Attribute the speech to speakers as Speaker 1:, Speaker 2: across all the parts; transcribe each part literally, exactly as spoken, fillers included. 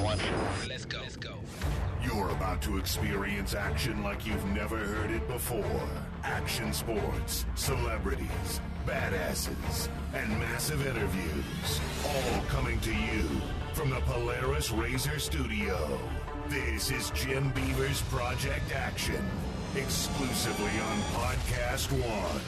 Speaker 1: one. Let's go. Let's go.
Speaker 2: You're about to experience action like you've never heard it before. Action sports, celebrities, badasses, and massive interviews. All coming to you from the Polaris Razor Studio. This is Jim Beaver's Project Action, exclusively on Podcast One.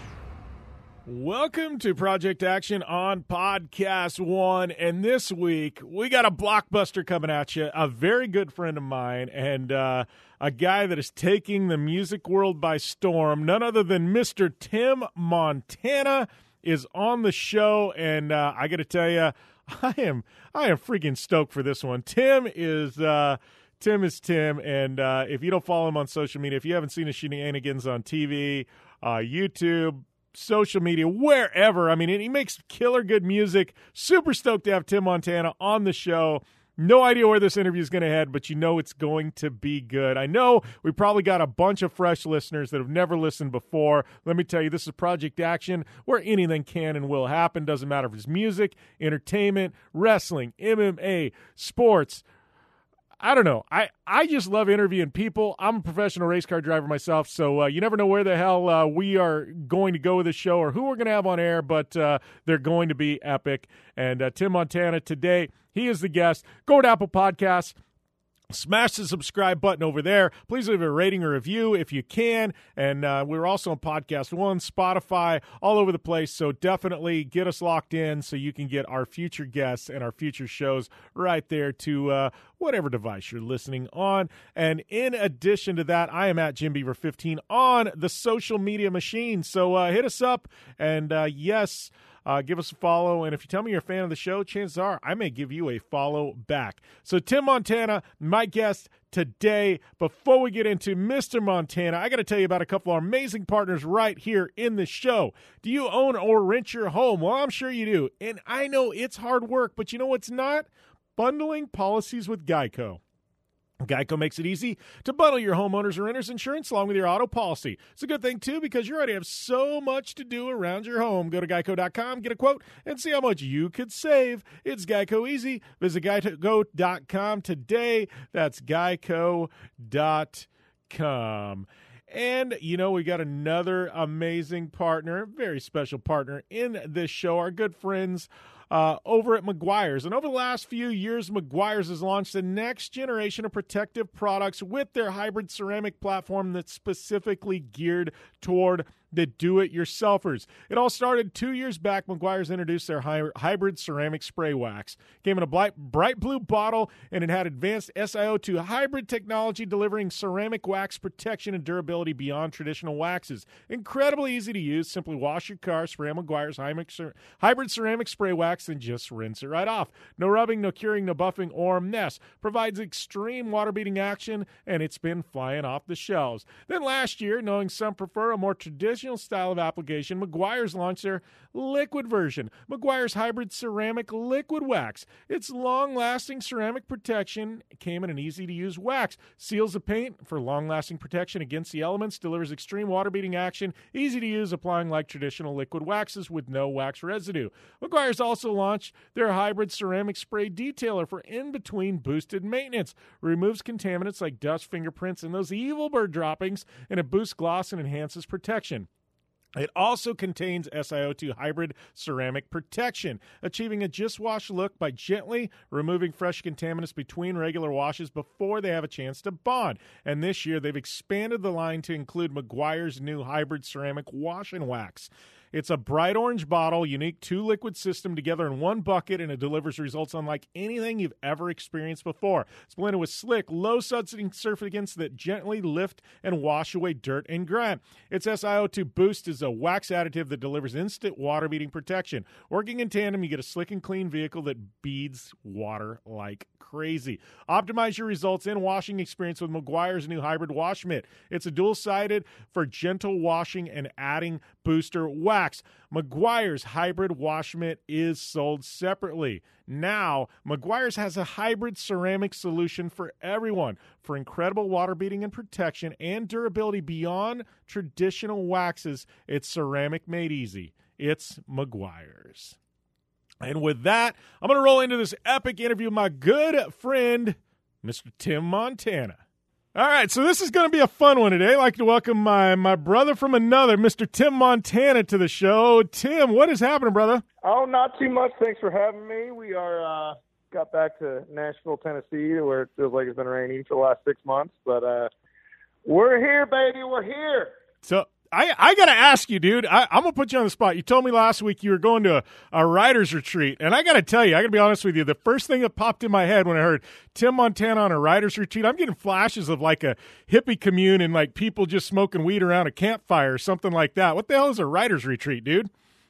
Speaker 3: Welcome to Project Action on Podcast One, and this week we got a blockbuster coming at you, a very good friend of mine, and uh, a guy that is taking the music world by storm, none other than Mister Tim Montana is on the show, and uh, I got to tell you, I am I am freaking stoked for this one. Tim is uh, Tim is Tim, and uh, if you don't follow him on social media, if you haven't seen his shenanigans on T V, uh, YouTube, social media, wherever. I mean, he makes killer good music. Super stoked to have Tim Montana on the show. No idea where this interview is going to head, but you know it's going to be good. I know we probably got a bunch of fresh listeners that have never listened before. Let me tell you, this is Project Action, where anything can and will happen. Doesn't matter if it's music, entertainment, wrestling, M M A, sports. I don't know. I, I just love interviewing people. I'm a professional race car driver myself, so uh, you never know where the hell uh, we are going to go with the show or who we're going to have on air, but uh, they're going to be epic. And uh, Tim Montana today, he is the guest. Go to Apple Podcasts. Smash the subscribe button over there. Please leave a rating or review if you can. And uh, we're also on Podcast One, Spotify, all over the place. So definitely get us locked in so you can get our future guests and our future shows right there to uh, whatever device you're listening on. And in addition to that, I am at Jim Beaver fifteen on the social media machine. So uh, hit us up. And uh, yes, Uh, give us a follow, and if you tell me you're a fan of the show, chances are I may give you a follow back. So Tim Montana, my guest today. Before we get into Mister Montana, I got to tell you about a couple of our amazing partners right here in the show. Do you own or rent your home? Well, I'm sure you do, and I know it's hard work, but you know what's not? Bundling policies with Geico. Geico makes it easy to bundle your homeowners or renters insurance along with your auto policy. It's a good thing, too, because you already have so much to do around your home. Go to geico dot com, get a quote, and see how much you could save. It's Geico easy. Visit geico dot com today. That's geico dot com. And, you know, we got another amazing partner, very special partner in this show, our good friends Uh, over at Meguiar's. And over the last few years, Meguiar's has launched the next generation of protective products with their hybrid ceramic platform that's specifically geared toward the do-it-yourselfers. It all started two years back. Meguiar's introduced their hy- hybrid ceramic spray wax. Came in a bright, bright blue bottle, and it had advanced S I O two hybrid technology delivering ceramic wax protection and durability beyond traditional waxes. Incredibly easy to use. Simply wash your car, spray on Meguiar's hybrid ceramic spray wax, and just rinse it right off. No rubbing, no curing, no buffing, or mess. Provides extreme water-beating action, and it's been flying off the shelves. Then last year, knowing some prefer a more traditional style of application, Meguiar's launched their liquid version, Meguiar's hybrid ceramic liquid wax. Its long-lasting ceramic protection came in an easy-to-use wax. Seals the paint for long-lasting protection against the elements, delivers extreme water-beating action, easy to use, applying like traditional liquid waxes with no wax residue. Meguiar's also launched their hybrid ceramic spray detailer for in-between boosted maintenance. Removes contaminants like dust, fingerprints, and those evil bird droppings, and it boosts gloss and enhances protection. It also contains S I O two hybrid ceramic protection, achieving a just wash look by gently removing fresh contaminants between regular washes before they have a chance to bond. And this year, they've expanded the line to include Meguiar's new hybrid ceramic wash and wax. It's a bright orange bottle, unique two-liquid system together in one bucket, and it delivers results unlike anything you've ever experienced before. It's blended with slick, low-sudsing surfactants that gently lift and wash away dirt and grime. Its S I O two Boost is a wax additive that delivers instant water-beating protection. Working in tandem, you get a slick and clean vehicle that beads water like crazy. Optimize your results and washing experience with Meguiar's new hybrid wash mitt. It's a dual-sided for gentle washing and adding booster wax. Meguiar's hybrid wash mitt is sold separately. Now, Meguiar's has a hybrid ceramic solution for everyone for incredible water beating and protection and durability beyond traditional waxes. It's ceramic made easy. It's Meguiar's. And with that, I'm going to roll into this epic interview with my good friend, Mister Tim Montana. All right, so this is going to be a fun one today. I'd like to welcome my, my brother from another, Mister Tim Montana, to the show. Tim, what is happening, brother?
Speaker 1: Oh, not too much. Thanks for having me. We are uh, got back to Nashville, Tennessee, where it feels like it's been raining for the last six months. But uh, we're here, baby. We're here.
Speaker 3: So I, I got to ask you, dude, I, I'm going to put you on the spot. You told me last week you were going to a, a writer's retreat. And I got to tell you, I got to be honest with you, the first thing that popped in my head when I heard Tim Montana on a writer's retreat, I'm getting flashes of like a hippie commune and like people just smoking weed around a campfire or something like that. What the hell is a writer's retreat, dude?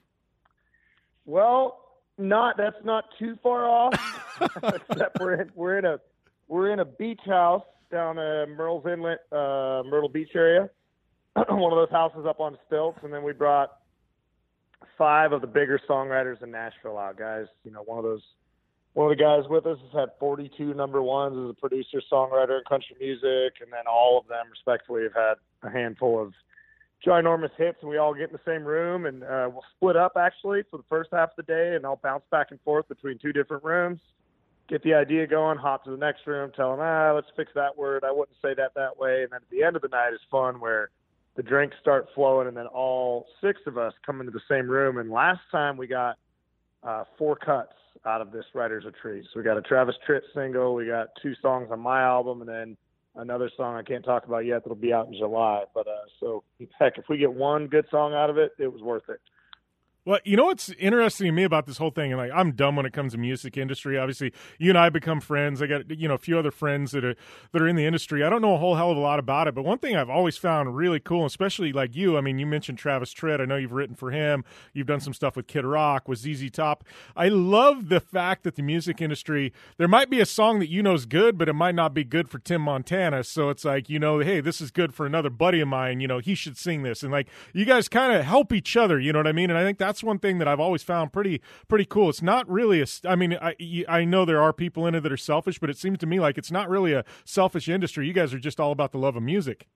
Speaker 1: Well, not that's not too far off. Except we're in, we're in a we're in a beach house down uh, Myrtle's Inlet, uh, Myrtle Beach area. One of those houses up on stilts, and then we brought five of the bigger songwriters in Nashville out, guys. You know, one of those, one of the guys with us has had forty-two number ones as a producer, songwriter in country music, and then all of them, respectively, have had a handful of ginormous hits, and we all get in the same room, and uh, we'll split up, actually, for the first half of the day, and I'll bounce back and forth between two different rooms, get the idea going, hop to the next room, tell them, ah, let's fix that word. I wouldn't say that that way, and then at the end of the night is fun where the drinks start flowing, and then all six of us come into the same room. And last time we got uh, four cuts out of this writer's retreat. So we got a Travis Tritt single, we got two songs on my album, and then another song I can't talk about yet that'll be out in July. But uh, so, heck, if we get one good song out of it, it was worth it.
Speaker 3: Well, you know what's interesting to me about this whole thing, and like I'm dumb when it comes to music industry. Obviously, you and I become friends. I got you know a few other friends that are that are in the industry. I don't know a whole hell of a lot about it, but one thing I've always found really cool, especially like you. I mean, you mentioned Travis Tritt. I know you've written for him. You've done some stuff with Kid Rock, with Z Z Top. I love the fact that the music industry, there might be a song that you know is good, but it might not be good for Tim Montana. So it's like, you know, hey, this is good for another buddy of mine. You know, he should sing this, and like you guys kind of help each other. You know what I mean? And I think that's one thing that I've always found pretty pretty cool. It's not really a, I mean, I, I know there are people in it that are selfish, but it seems to me like it's not really a selfish industry. You guys are just all about the love of music.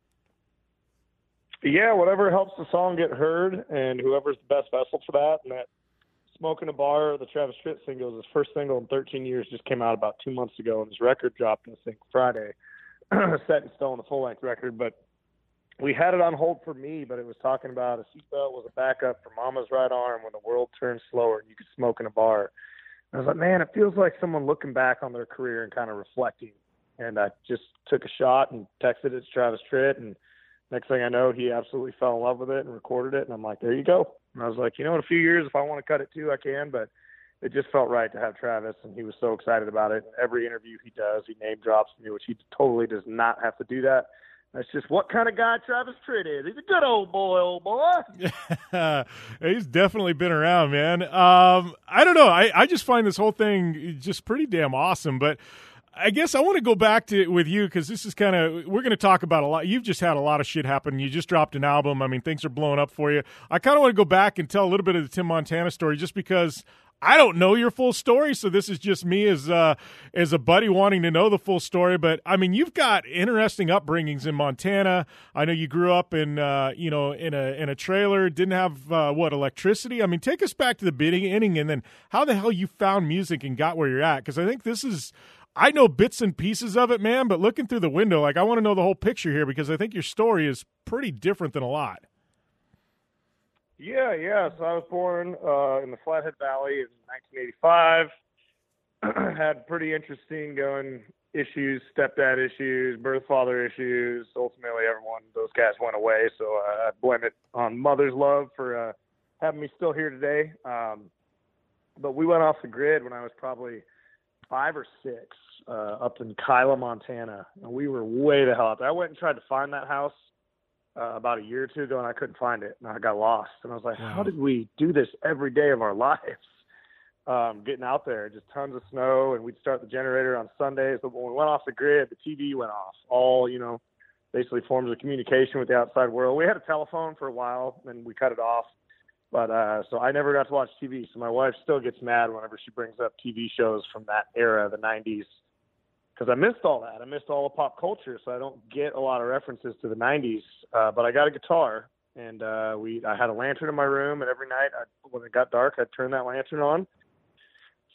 Speaker 1: Yeah, whatever helps the song get heard, and whoever's the best vessel for that. And that Smoke in a Bar, the Travis Tritt single, is his first single in thirteen years, just came out about two months ago, and his record dropped, I think, Friday. Set in stone, the full-length record, but we had it on hold for me, but it was talking about a seatbelt was a backup for mama's right arm when the world turns slower and you could smoke in a bar. And I was like, man, it feels like someone looking back on their career and kind of reflecting. And I just took a shot and texted it to Travis Tritt, and next thing I know, he absolutely fell in love with it and recorded it. And I'm like, there you go. And I was like, you know, in a few years, if I want to cut it too, I can, but it just felt right to have Travis, and he was so excited about it. Every interview he does, he name drops me, which he totally does not have to do that. That's just what kind of guy Travis Tritt is. He's a good old boy, old boy.
Speaker 3: He's definitely been around, man. Um, I don't know. I, I just find this whole thing just pretty damn awesome. But I guess I want to go back to with you because this is kind of, we're going to talk about a lot. You've just had a lot of shit happen. You just dropped an album. I mean, things are blowing up for you. I kind of want to go back and tell a little bit of the Tim Montana story just because I don't know your full story, so this is just me as uh, as a buddy wanting to know the full story. But I mean, you've got interesting upbringings in Montana. I know you grew up in uh, you know in a in a trailer, didn't have uh, what electricity. I mean, take us back to the beginning, and then how the hell you found music and got where you're at? Because I think this is, I know bits and pieces of it, man. But looking through the window, like I want to know the whole picture here because I think your story is pretty different than a lot.
Speaker 1: Yeah, yeah. So I was born uh, in the Flathead Valley in nineteen eighty-five. Had pretty interesting going issues, stepdad issues, birth father issues. Ultimately, everyone, those guys went away. So uh, I blame it on mother's love for uh, having me still here today. Um, but we went off the grid when I was probably five or six uh, up in Kyla, Montana. And we were way the hell out there. I went and tried to find that house Uh, about a year or two ago, and I couldn't find it, and I got lost. And I was like, wow, how did we do this every day of our lives? Um, getting out there, just tons of snow, and we'd start the generator on Sundays. But when we went off the grid, the T V went off. All, you know, basically forms of communication with the outside world. We had a telephone for a while, and we cut it off. But uh, so I never got to watch T V. So my wife still gets mad whenever she brings up T V shows from that era, the nineties. Because I missed all that. I missed all the pop culture, so I don't get a lot of references to the nineties. Uh, but I got a guitar, and uh, we I had a lantern in my room, and every night I, when it got dark, I'd turn that lantern on,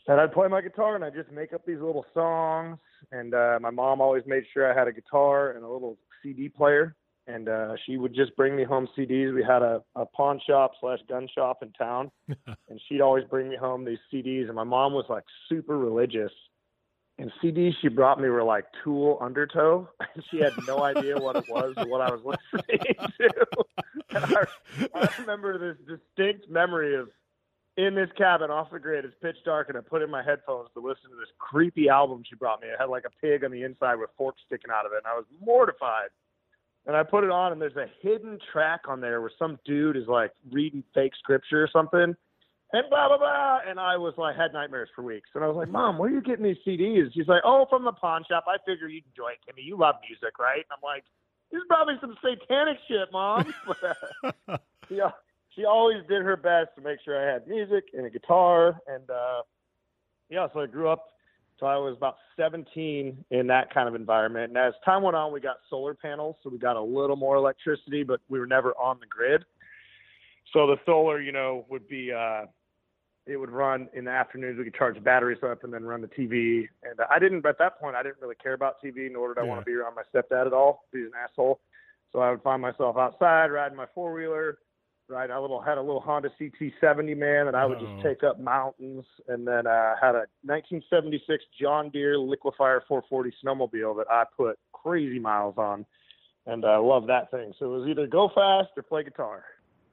Speaker 1: And I'd play my guitar, and I'd just make up these little songs. And uh, my mom always made sure I had a guitar and a little C D player. And uh, she would just bring me home C Ds. We had a, a pawn shop slash gun shop in town. And she'd always bring me home these C Ds. And my mom was, like, super religious. And C Ds she brought me were, like, Tool Undertow. And she had no idea what it was or what I was listening to. And I, I remember this distinct memory of, in this cabin off the grid, it's pitch dark, and I put in my headphones to listen to this creepy album she brought me. It had like a pig on the inside with forks sticking out of it, and I was mortified. And I put it on, and there's a hidden track on there where some dude is like reading fake scripture or something, and blah, blah, blah. And I was like, had nightmares for weeks. And I was like, Mom, where are you getting these C Ds? She's like, oh, from the pawn shop. I figure you'd enjoy it, Kimmy. You love music, right? And I'm like, this is probably some satanic shit, Mom. Yeah. She always did her best to make sure I had music and a guitar. And, uh, yeah, so I grew up till I was about seventeen in that kind of environment. And as time went on, we got solar panels, so we got a little more electricity, but we were never on the grid. So the solar, you know, would be uh, – it would run in the afternoons. We could charge the batteries up and then run the T V. And I didn't – at that point, I didn't really care about T V, nor did I yeah. want to be around my stepdad at all. He's an asshole. So I would find myself outside riding my four-wheeler. Right, I little had a little Honda C T seventy, man, that I would just take up mountains, and then uh, had a nineteen seventy-six John Deere Liquefier four forty snowmobile that I put crazy miles on, and I uh, love that thing. So it was either go fast or play guitar.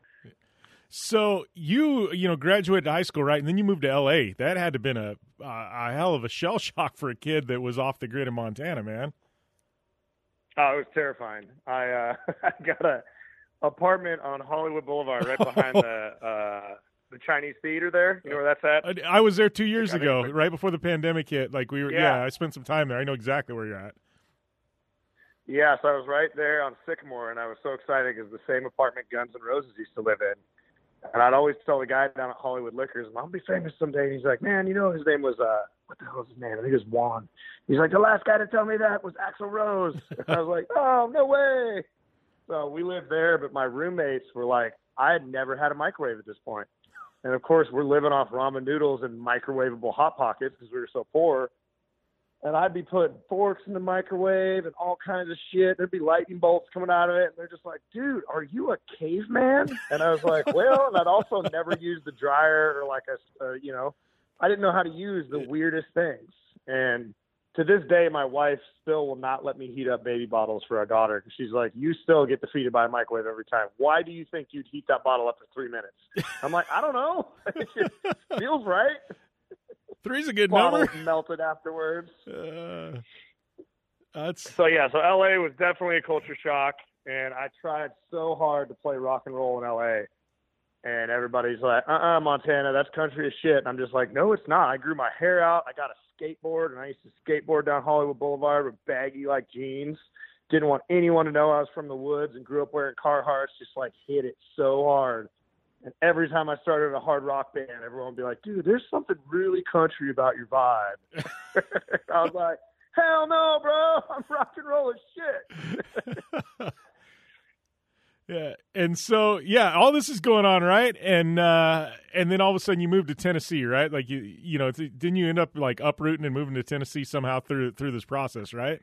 Speaker 3: So you, you know, graduated high school, right, and then you moved to L A. That had to have been a a hell of a shell shock for a kid that was off the grid in Montana, man.
Speaker 1: Oh, it was terrifying. I uh, I got a apartment on Hollywood Boulevard, right behind the uh, the Chinese theater there. You know where that's at?
Speaker 3: I, I was there two years ago, right before the pandemic hit. Like we were, yeah. yeah, I spent some time there. I know exactly where you're at.
Speaker 1: Yeah, so I was right there on Sycamore, and I was so excited because the same apartment Guns N' Roses used to live in. And I'd always tell the guy down at Hollywood Liquors, I'll be famous someday. And he's like, man, you know, his name was, uh, what the hell is his name? I think it was Juan. He's like, the last guy to tell me that was Axl Rose. And I was like, oh, no way. So we lived there, but my roommates were like, I had never had a microwave at this point. And, of course, we're living off ramen noodles and microwavable Hot Pockets because we were so poor. And I'd be putting forks in the microwave and all kinds of shit. There'd be lightning bolts coming out of it. And they're just like, dude, are you a caveman? And I was like, well, and I'd also never use the dryer or like a, uh, you know, I didn't know how to use the weirdest things. And to this day, my wife still will not let me heat up baby bottles for our daughter. She's like, you still get defeated by a microwave every time. Why do you think you'd heat that bottle up for three minutes? I'm like, I don't know. It just feels right.
Speaker 3: Three's a good
Speaker 1: Bottles
Speaker 3: number.
Speaker 1: Melted afterwards.
Speaker 3: Uh, that's
Speaker 1: So, yeah, so L A was definitely a culture shock, and I tried so hard to play rock and roll in L A, and everybody's like, uh-uh, Montana, that's country as shit. And I'm just like, no, it's not. I grew my hair out. I got a skateboard, and I used to skateboard down Hollywood Boulevard with baggy, like, jeans. Didn't want anyone to know I was from the woods and grew up wearing Carhartts, just, like, hit it so hard. And every time I started a hard rock band, everyone would be like, dude, there's something really country about your vibe. I was like, hell no, bro. I'm rock and roll as shit.
Speaker 3: Yeah. And so, yeah, all this is going on, right? And uh, and then all of a sudden you moved to Tennessee, right? Like, you you know, didn't you end up, like, uprooting and moving to Tennessee somehow through through this process, right?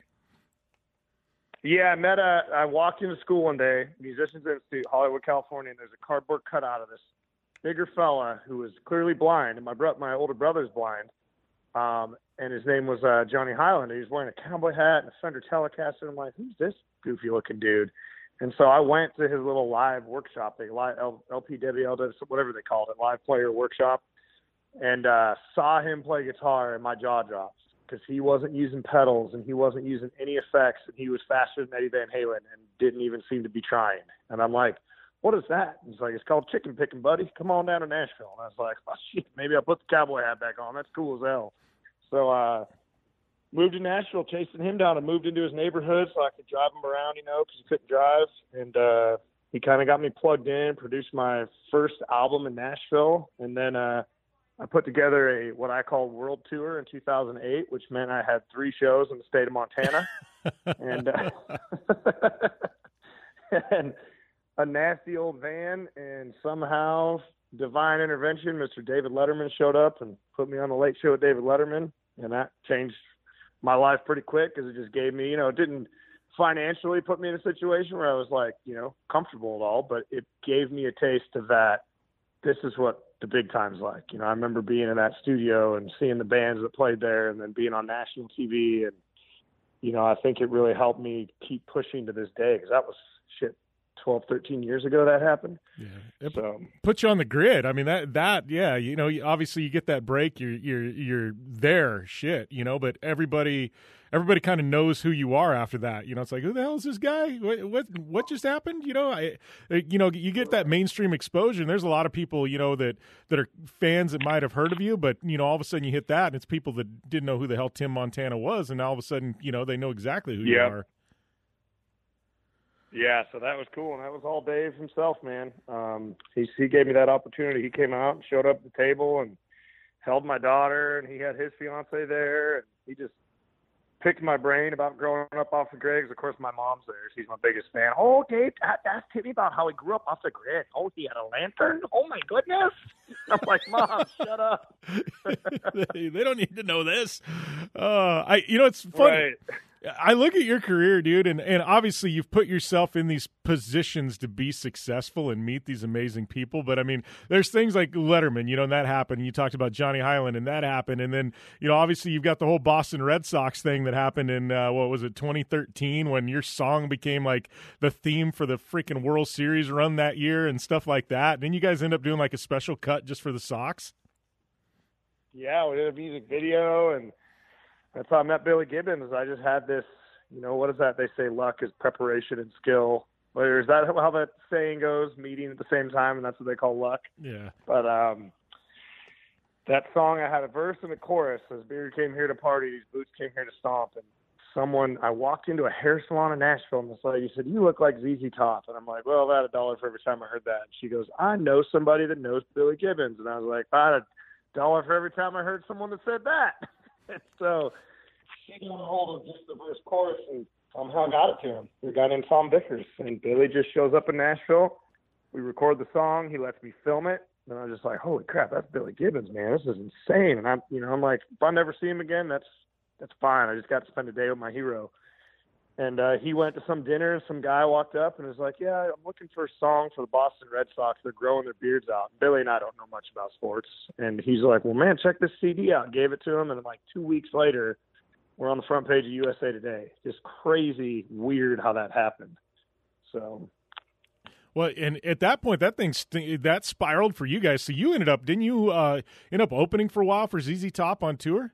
Speaker 1: Yeah, I met a, I walked into school one day, Musicians Institute, Hollywood, California, and there's a cardboard cutout of this bigger fella who was clearly blind, and my bro- my older brother's blind, um, and his name was uh, Johnny Highland. He was wearing a cowboy hat and a Fender Telecaster, and I'm like, who's this goofy-looking dude? And so I went to his little live workshop, they live L- LPW, whatever they called it, live player workshop, and uh, saw him play guitar, and my jaw dropped. Because he wasn't using pedals and he wasn't using any effects, and he was faster than Eddie Van Halen and didn't even seem to be trying. And I'm like, what is that? He's like, it's called chicken picking, buddy. Come on down to Nashville. And I was like, oh, shit, maybe I'll put the cowboy hat back on. That's cool as hell. So uh, moved to Nashville, chasing him down, and moved into his neighborhood so I could drive him around, you know, because he couldn't drive. And uh, he kind of got me plugged in, produced my first album in Nashville, and then uh, I put together a what I call world tour in two thousand eight, which meant I had three shows in the state of Montana, and uh, and a nasty old van, and somehow divine intervention, Mister David Letterman showed up and put me on the Late Show with David Letterman, and that changed my life pretty quick because it just gave me, you know, it didn't financially put me in a situation where I was like, you know, comfortable at all, but it gave me a taste of that. This is what the big time's like. You know, I remember being in that studio and seeing the bands that played there and then being on national T V. And, you know, I think it really helped me keep pushing to this day because that was shit twelve, thirteen years ago that happened.
Speaker 3: Yeah. It
Speaker 1: so
Speaker 3: put you on the grid. I mean, that, that, yeah, you know, obviously you get that break, you're, you're, you're there, shit, you know, but everybody, everybody kind of knows who you are after that. You know, it's like, who the hell is this guy? What, what, what just happened? You know, I, you know, you get that mainstream exposure and there's a lot of people, you know, that, that are fans that might have heard of you, but, you know, all of a sudden you hit that and it's people that didn't know who the hell Tim Montana was. And all of a sudden, you know, they know exactly who
Speaker 1: yeah.
Speaker 3: you are.
Speaker 1: Yeah, so that was cool, and that was all Dave himself, man. Um, he he gave me that opportunity. He came out and showed up at the table and held my daughter, and he had his fiance there, and he just picked my brain about growing up off the grid. 'Cause of course, my mom's there. She's my biggest fan. Oh, Dave, ask Timmy about how he grew up off the grid. Oh, he had a lantern? Oh, my goodness. I'm like, Mom, shut up.
Speaker 3: they, they don't need to know this. Uh, I, you know, it's funny.
Speaker 1: Right.
Speaker 3: I look at your career, dude, and, and obviously you've put yourself in these positions to be successful and meet these amazing people. But, I mean, there's things like Letterman, you know, and that happened. You talked about Johnny Hyland, and that happened. And then, you know, obviously you've got the whole Boston Red Sox thing that happened in, uh, what was it, twenty thirteen, when your song became, like, the theme for the freaking World Series run that year and stuff like that. And then you guys end up doing, like, a special cut just for the Sox.
Speaker 1: Yeah, we did a music video, and that's how I met Billy Gibbons. I just had this, you know, what is that? They say luck is preparation and skill. Or is that how that saying goes? Meeting at the same time, and that's what they call luck.
Speaker 3: Yeah.
Speaker 1: But um, that song, I had a verse and a chorus. This beer came here to party, these boots came here to stomp. And someone, I walked into a hair salon in Nashville, and this lady said, "You look like Z Z Top." And I'm like, "Well, I had a dollar for every time I heard that." And she goes, "I know somebody that knows Billy Gibbons." And I was like, "I had a dollar for every time I heard someone that said that." And so she got a hold of just the verse chorus and somehow got it to him. We got in Tom Vickers, and Billy just shows up in Nashville. We record the song. He lets me film it. And I was just like, holy crap, that's Billy Gibbons, man. This is insane. And I'm, you know, I'm like, if I never see him again, that's, that's fine. I just got to spend a day with my hero. And uh, he went to some dinner, and some guy walked up and was like, "Yeah, I'm looking for a song for the Boston Red Sox. They're growing their beards out." And Billy and I don't know much about sports. And he's like, "Well, man, check this C D out." Gave it to him, and then like two weeks later, we're on the front page of U S A Today. Just crazy, weird how that happened. So,
Speaker 3: well, and at that point, that thing st- that spiraled for you guys. So you ended up, didn't you uh, end up opening for a while for Z Z Top on tour?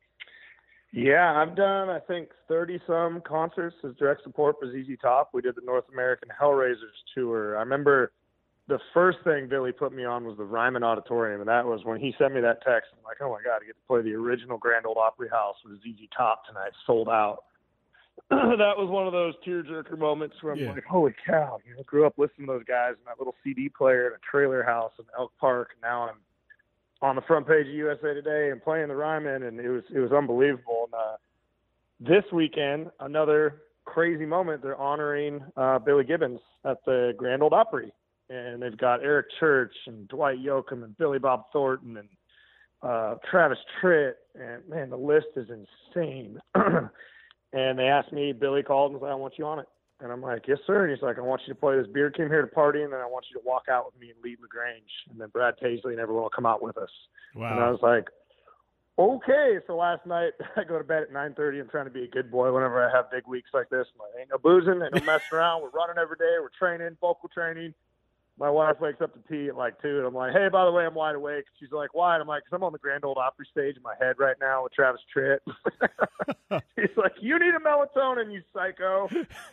Speaker 1: Yeah, I've done, I think, thirty-some concerts as direct support for Z Z Top. We did the North American Hellraisers tour. I remember the first thing Billy put me on was the Ryman Auditorium, and that was when he sent me that text. I'm like, oh, my God, I get to play the original Grand Ole Opry House with Z Z Top tonight, sold out. That was one of those tearjerker moments where I'm yeah. like, holy cow, you know, I grew up listening to those guys in that little C D player in a trailer house in Elk Park, and now I'm on the front page of U S A Today and playing the Ryman, and it was it was unbelievable. And uh, this weekend, another crazy moment. They're honoring uh, Billy Gibbons at the Grand Ole Opry, and they've got Eric Church and Dwight Yoakam and Billy Bob Thornton and uh, Travis Tritt, and man, the list is insane. And they asked me, Billy called and said, "I want you on it." And I'm like, "Yes, sir." And he's like, "I want you to play this Beard Came Here to Party, and then I want you to walk out with me and lead LaGrange. And then Brad Paisley and everyone will come out with us."
Speaker 3: Wow.
Speaker 1: And I was like, okay. So last night, I go to bed at nine thirty. I'm trying to be a good boy whenever I have big weeks like this. I'm like, ain't no boozing, ain't no messing around. We're running every day. We're training, vocal training. My wife wakes up to pee at like two, and I'm like, "Hey, by the way, I'm wide awake." She's like, "Why?" And I'm like, "Cause I'm on the Grand Ole Opry stage in my head right now with Travis Tritt." He's like, "You need a melatonin, you psycho."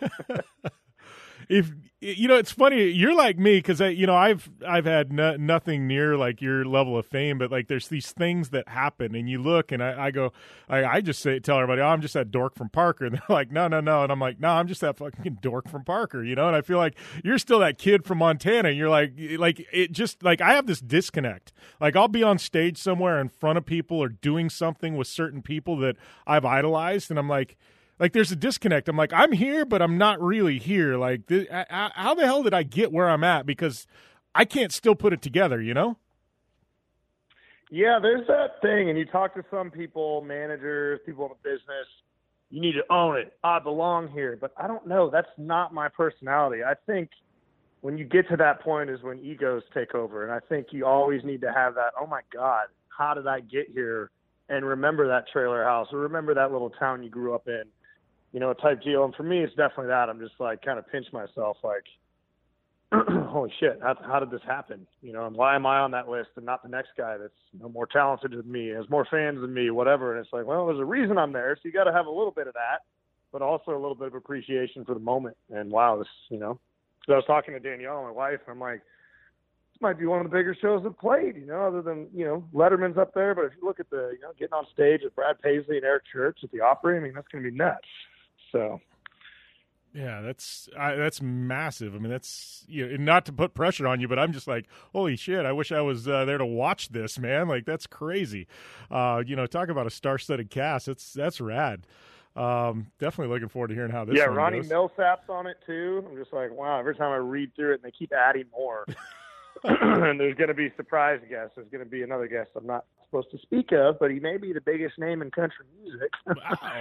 Speaker 3: If you know, it's funny. You're like me because I, you know, I've I've had no, nothing near like your level of fame, but like there's these things that happen, and you look, and I, I go, I, I just say tell everybody, "Oh, I'm just that dork from Parker," and they're like, "No, no, no," and I'm like, "No, I'm just that fucking dork from Parker," you know. And I feel like you're still that kid from Montana. And you're like, like it just like I have this disconnect. Like I'll be on stage somewhere in front of people or doing something with certain people that I've idolized, and I'm like. Like, there's a disconnect. I'm like, I'm here, but I'm not really here. Like, th- how the hell did I get where I'm at? Because I can't still put it together, you know?
Speaker 1: Yeah, there's that thing, and you talk to some people, managers, people in the business, you need to own it. I belong here. But I don't know. That's not my personality. I think when you get to that point is when egos take over. And I think you always need to have that, oh, my God, how did I get here? And remember that trailer house or remember that little town you grew up in, you know, type deal. And for me, it's definitely that. I'm just like kind of pinch myself like, holy shit, how, how did this happen? You know, and why am I on that list and not the next guy that's, you know, more talented than me, has more fans than me, whatever. And it's like, well, there's a reason I'm there. So you got to have a little bit of that, but also a little bit of appreciation for the moment. And wow, this, you know, because I was talking to Danielle, my wife, and I'm like, this might be one of the bigger shows I've played, you know, other than, you know, Letterman's up there. But if you look at the, you know, getting on stage with Brad Paisley and Eric Church at the Opry, I mean, that's going to be nuts. So.
Speaker 3: Yeah, that's I, that's massive. I mean, that's, you know, not to put pressure on you, but I'm just like, holy shit! I wish I was uh, there to watch this, man. Like, that's crazy. Uh, you know, talk about a star-studded cast. That's that's rad. Um, definitely looking forward to hearing how this.
Speaker 1: Yeah,
Speaker 3: one
Speaker 1: Ronnie
Speaker 3: goes.
Speaker 1: Millsap's on it too. I'm just like, wow. Every time I read through it, and they keep adding more. And there's going to be surprise guests. There's going to be another guest I'm not supposed to speak of, but he may be the biggest name in country music.
Speaker 3: Wow.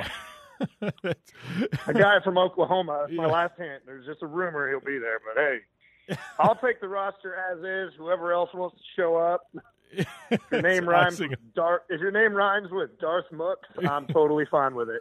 Speaker 1: A guy from Oklahoma. That's my
Speaker 3: Yeah.
Speaker 1: last hint. There's just a rumor he'll be there, but hey, I'll take the roster as is. Whoever else wants to show up. If your name rhymes with Dar- if your name rhymes with Darth Mook, I'm totally fine with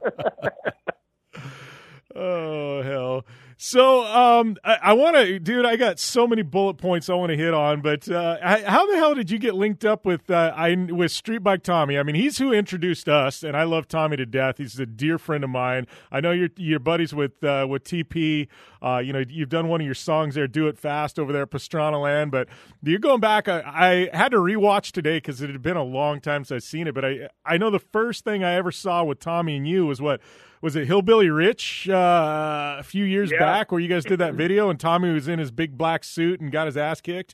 Speaker 1: it.
Speaker 3: Oh, hell. So, um, I, I want to, dude, I got so many bullet points I want to hit on, but uh, how the hell did you get linked up with uh, I with Street Bike Tommy? I mean, he's who introduced us, and I love Tommy to death. He's a dear friend of mine. I know you're, you're buddies with uh, with T P. Uh, you know, you've done one of your songs there, Do It Fast, over there at Pastrana Land, but you're going back. I, I had to rewatch today because it had been a long time since I've seen it, but I, I know the first thing I ever saw with Tommy and you was what, was it Hillbilly Rich uh, a few years
Speaker 1: Yeah.
Speaker 3: back where you guys did that video and Tommy was in his big black suit and got his ass kicked?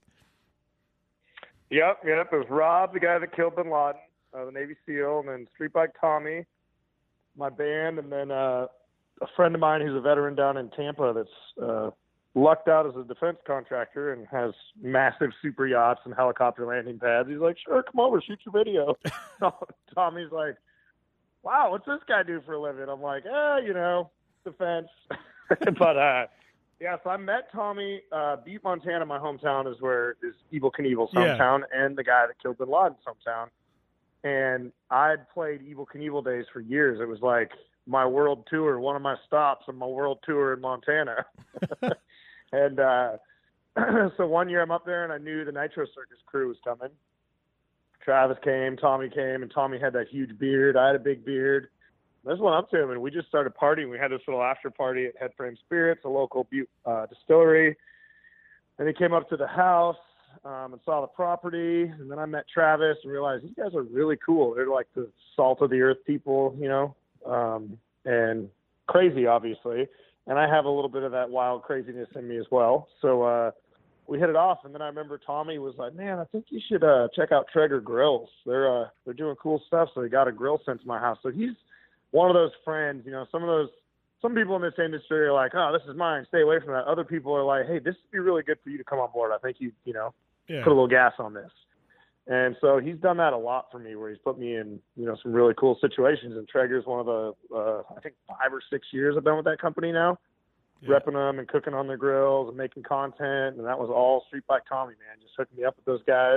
Speaker 1: Yep, yep. It was Rob, the guy that killed Bin Laden, uh, the Navy SEAL, and then Street Bike Tommy, my band, and then uh, a friend of mine who's a veteran down in Tampa that's uh, lucked out as a defense contractor and has massive super yachts and helicopter landing pads. He's like, sure, come over, shoot your video. Tommy's like, wow, what's this guy do for a living? I'm like, eh, you know, defense. But, uh, yeah, so I met Tommy. Uh, Butte, Montana, my hometown, is where is Evel Knievel's
Speaker 3: Yeah.
Speaker 1: hometown and the guy that killed Bin Laden's hometown. And I'd played Evel Knievel days for years. It was like my world tour, one of my stops on my world tour in Montana. And uh, so one year I'm up there, and I knew the Nitro Circus crew was coming. Travis came, Tommy came, and Tommy had that huge beard. I had a big beard. I just went up to him, and we just started partying. We had this little after party at Headframe Spirits, a local Butte uh, distillery. And he came up to the house um, and saw the property. And then I met Travis and realized these guys are really cool. They're like the salt of the earth people, you know, um, and crazy, obviously. And I have a little bit of that wild craziness in me as well. So, uh, we hit it off, and then I remember Tommy was like, man, I think you should uh, check out Traeger Grills. They're uh, they're doing cool stuff, so they got a grill sent to my house. So he's one of those friends, you know, some of those, some people in this industry are like, oh, this is mine, stay away from that. Other people are like, hey, this would be really good for you to come on board. I think you, you know,
Speaker 3: Yeah.
Speaker 1: put a little gas on this. And so he's done that a lot for me, where he's put me in, you know, some really cool situations. And Traeger's one of the, uh, I think five or six years I've been with that company now.
Speaker 3: Yeah.
Speaker 1: Repping them and cooking on their grills and making content, and that was all Street Bike Tommy, man. Just hooking me up with those guys.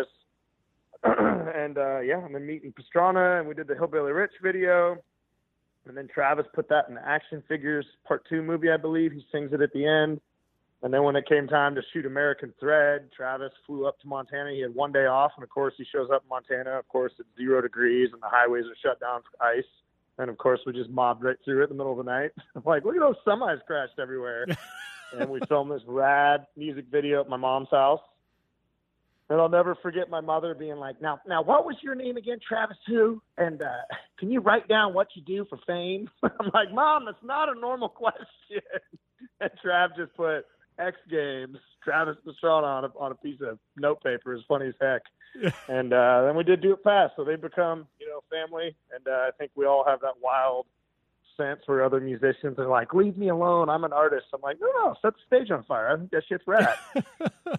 Speaker 1: and, uh, yeah, and then meeting Pastrana, and we did the Hillbilly Rich video. And then Travis put that in the Action Figures Part two movie, I believe. He sings it at the end. And then when it came time to shoot American Thread, Travis flew up to Montana. He had one day off, and, of course, he shows up in Montana. Of course, it's zero degrees, and the highways are shut down for ice. And, of course, we just mobbed right through it in the middle of the night. I'm like, look at those semis crashed everywhere. And we filmed this rad music video at my mom's house. And I'll never forget my mother being like, now, now, what was your name again, Travis who? And uh, can you write down what you do for fame? I'm like, Mom, that's not a normal question. And Trav just put X Games, Travis Pastrana on a, on a piece of note paper. It's funny as heck. And uh, then we did Do It Fast. So they've become, you know, family. And uh, I think we all have that wild sense where other musicians are like, leave me alone. I'm an artist. I'm like, no, no, set the stage on fire. I think that shit's rad.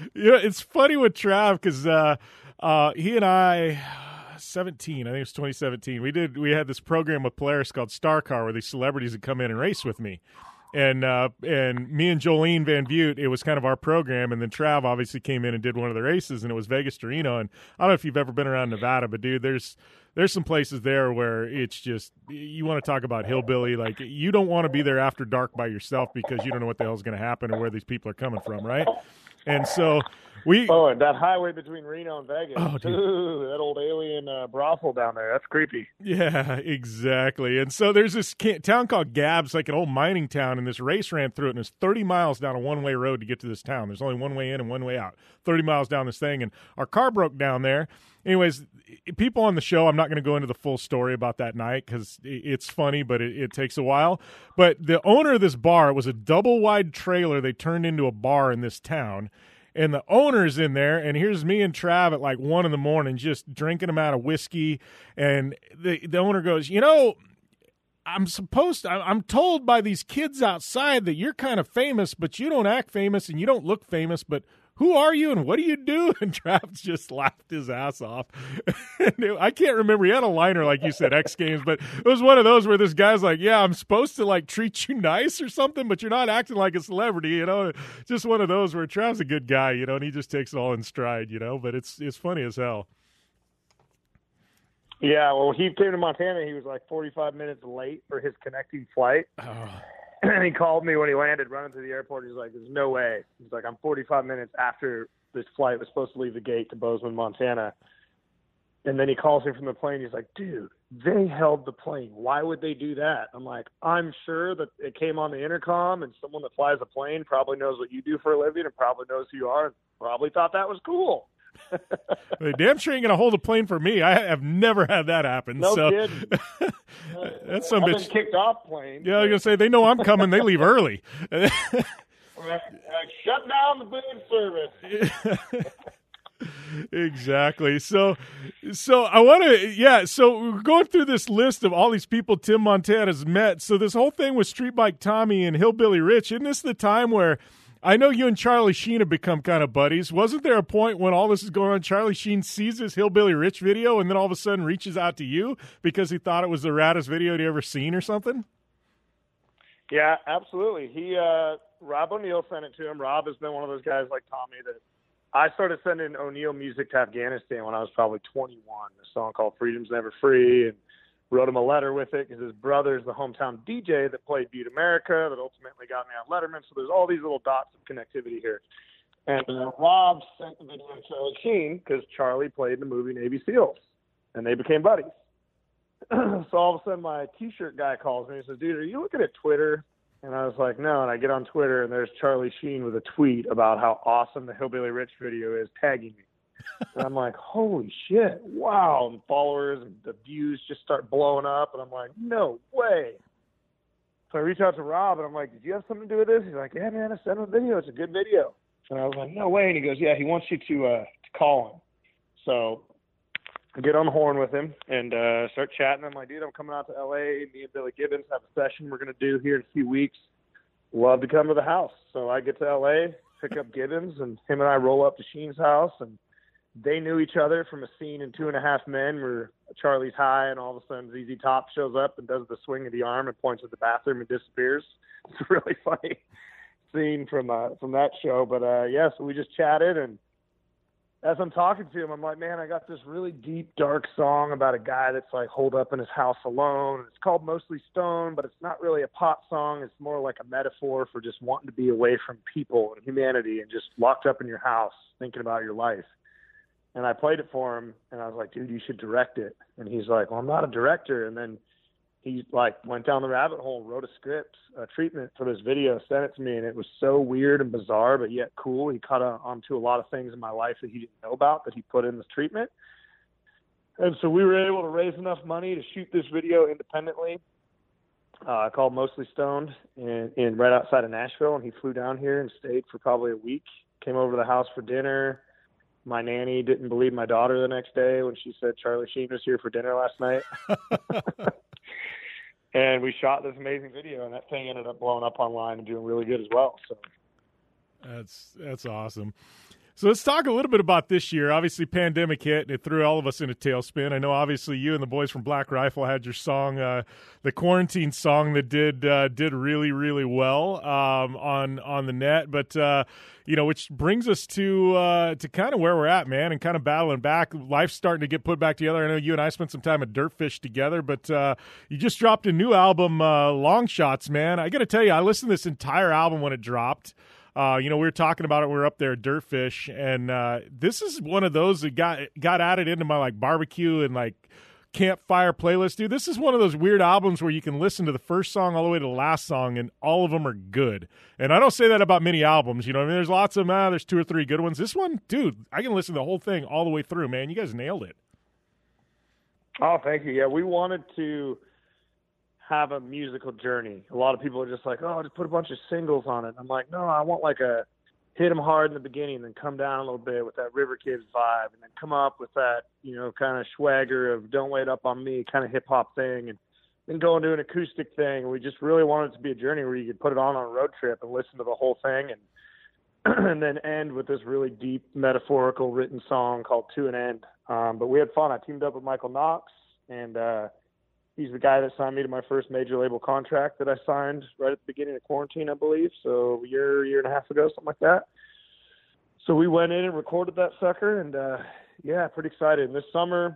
Speaker 3: You know, it's funny with Trav because uh, uh, he and I, seventeen, I think it was twenty seventeen. We did. We had this program with Polaris called Star Car, where these celebrities would come in and race with me. And uh, and me and Jolene Van Butte, it was kind of our program. And then Trav obviously came in and did one of the races, and it was Vegas to Reno. And I don't know if you've ever been around Nevada, but dude, there's there's some places there where it's just, you want to talk about hillbilly. Like, you don't want to be there after dark by yourself because you don't know what the hell's going to happen or where these people are coming from, right? And so we
Speaker 1: oh, and that highway between Reno and Vegas.
Speaker 3: Oh, dude.
Speaker 1: Ooh, that old alien uh, brothel down there. That's creepy.
Speaker 3: Yeah, exactly. And so there's this ca- town called Gabbs, like an old mining town, and this race ran through it, and it's thirty miles down a one-way road to get to this town. There's only one way in and one way out. thirty miles down this thing, and our car broke down there. Anyways, people on the show, I'm not going to go into the full story about that night because it's funny, but it, it takes a while. But the owner of this bar, it was a double-wide trailer they turned into a bar in this town. And the owner's in there, and here's me and Trav at like one in the morning just drinking them out of whiskey. And the, the owner goes, you know, I'm supposed to, I'm told by these kids outside that you're kind of famous, but you don't act famous and you don't look famous, but who are you and what do you do? And Travis just laughed his ass off. I can't remember. He had a liner, like you said, X Games, but it was one of those where this guy's like, yeah, I'm supposed to like treat you nice or something, but you're not acting like a celebrity, you know? Just one of those where Travis a good guy, you know, and he just takes it all in stride, you know, but it's, it's funny as hell.
Speaker 1: Yeah, well, he came to Montana. He was like forty-five minutes late for his connecting flight.
Speaker 3: Oh.
Speaker 1: And he called me when he landed, running through the airport. He's like, there's no way. He's like, I'm forty-five minutes after this flight was supposed to leave the gate to Bozeman, Montana. And then he calls me from the plane. He's like, dude, they held the plane. Why would they do that? I'm like, I'm sure that it came on the intercom, and someone that flies a plane probably knows what you do for a living and probably knows who you are and probably thought that was cool.
Speaker 3: They damn sure ain't going to hold a plane for me. I have never had that happen.
Speaker 1: No
Speaker 3: so.
Speaker 1: kidding.
Speaker 3: That's some
Speaker 1: I've
Speaker 3: bitch.
Speaker 1: been kicked off plane.
Speaker 3: Yeah, I was going to say, they know I'm coming. They leave early.
Speaker 1: Uh, shut down the boom service.
Speaker 3: Exactly. So, so I want to, yeah. So we're going through this list of all these people Tim Montana's met. So this whole thing with Street Bike Tommy and Hillbilly Rich, isn't this the time where I know you and Charlie Sheen have become kind of buddies? Wasn't there a point when all this is going on, Charlie Sheen sees this Hillbilly Rich video and then all of a sudden reaches out to you because he thought it was the raddest video he'd ever seen or something?
Speaker 1: Yeah, absolutely. He, uh, Rob O'Neill sent it to him. Rob has been one of those guys like Tommy that I started sending O'Neill music to Afghanistan when I was probably twenty-one. A song called Freedom's Never Free, and wrote him a letter with it because his brother's the hometown D J that played Beat America that ultimately got me on Letterman. So there's all these little dots of connectivity here. And uh, Rob sent the video to Charlie Sheen because Charlie played in the movie Navy SEALs, and they became buddies. So all of a sudden my T-shirt guy calls me and says, dude, are you looking at Twitter? And I was like, no. And I get on Twitter, and there's Charlie Sheen with a tweet about how awesome the Hillbilly Rich video is, tagging me. And I'm like, holy shit, wow. And followers and the views just start blowing up. And I'm like, no way. So I reach out to Rob, and I'm like, did you have something to do with this? He's like, yeah, man, I sent him a video. It's a good video. And I was like, no way. And he goes, yeah, he wants you to, uh, to call him. So I get on the horn with him and uh, start chatting. I'm like, dude, I'm coming out to L A. Me and Billy Gibbons have a session we're going to do here in a few weeks. Love to come to the house. So I get to L A, pick up Gibbons, and him and I roll up to Sheen's house. And they knew each other from a scene in Two and a Half Men where Charlie's high, and all of a sudden Z Z Top shows up and does the swing of the arm and points at the bathroom and disappears. It's a really funny scene from uh, from that show. But, uh, yeah, so we just chatted, and as I'm talking to him, I'm like, man, I got this really deep, dark song about a guy that's like holed up in his house alone. It's called Mostly Stoned, but it's not really a pop song. It's more like a metaphor for just wanting to be away from people and humanity and just locked up in your house thinking about your life. And I played it for him, and I was like, dude, you should direct it. And he's like, well, I'm not a director. And then he like went down the rabbit hole, wrote a script, a treatment for this video, sent it to me, and it was so weird and bizarre, but yet cool. He caught on to a lot of things in my life that he didn't know about that he put in this treatment. And so we were able to raise enough money to shoot this video independently, uh, called Mostly Stoned, in, in right outside of Nashville. And he flew down here and stayed for probably a week, came over to the house for dinner. My nanny didn't believe my daughter the next day when she said Charlie Sheen was here for dinner last night. And we shot this amazing video, and that thing ended up blowing up online and doing really good as well. So
Speaker 3: that's that's awesome. So let's talk a little bit about this year. Obviously, pandemic hit, and it threw all of us in a tailspin. I know, obviously, you and the boys from Black Rifle had your song, uh, the quarantine song that did uh, did really, really well um, on on the net. But uh, you know, which brings us to uh, to kind of where we're at, man, and kind of battling back. Life's starting to get put back together. I know you and I spent some time at Dirtfish together, but uh, you just dropped a new album, uh, Long Shots, man. I got to tell you, I listened to this entire album when it dropped. Uh, you know, we were talking about it. We were up there at Dirtfish, and uh, this is one of those that got got added into my like barbecue and like campfire playlist, dude. This is one of those weird albums where you can listen to the first song all the way to the last song, and all of them are good. And I don't say that about many albums. You know, I mean, there's lots of them. Uh, there's two or three good ones. This one, dude, I can listen to the whole thing all the way through. Man, you guys nailed it.
Speaker 1: Oh, thank you. Yeah, we wanted to have a musical journey. A lot of people are just like, oh, just put a bunch of singles on it. I'm like, no, I want like a hit them hard in the beginning and then come down a little bit with that River Kids vibe and then come up with that, you know, kind of swagger of Don't Wait Up on Me kind of hip hop thing, and then go into an acoustic thing. We just really wanted it to be a journey where you could put it on on a road trip and listen to the whole thing, and and then end with this really deep metaphorical written song called To an End. Um, but we had fun. I teamed up with Michael Knox, and uh, he's the guy that signed me to my first major label contract that I signed right at the beginning of quarantine, I believe. So a year, year and a half ago, something like that. So we went in and recorded that sucker, and uh, yeah, pretty excited. And this summer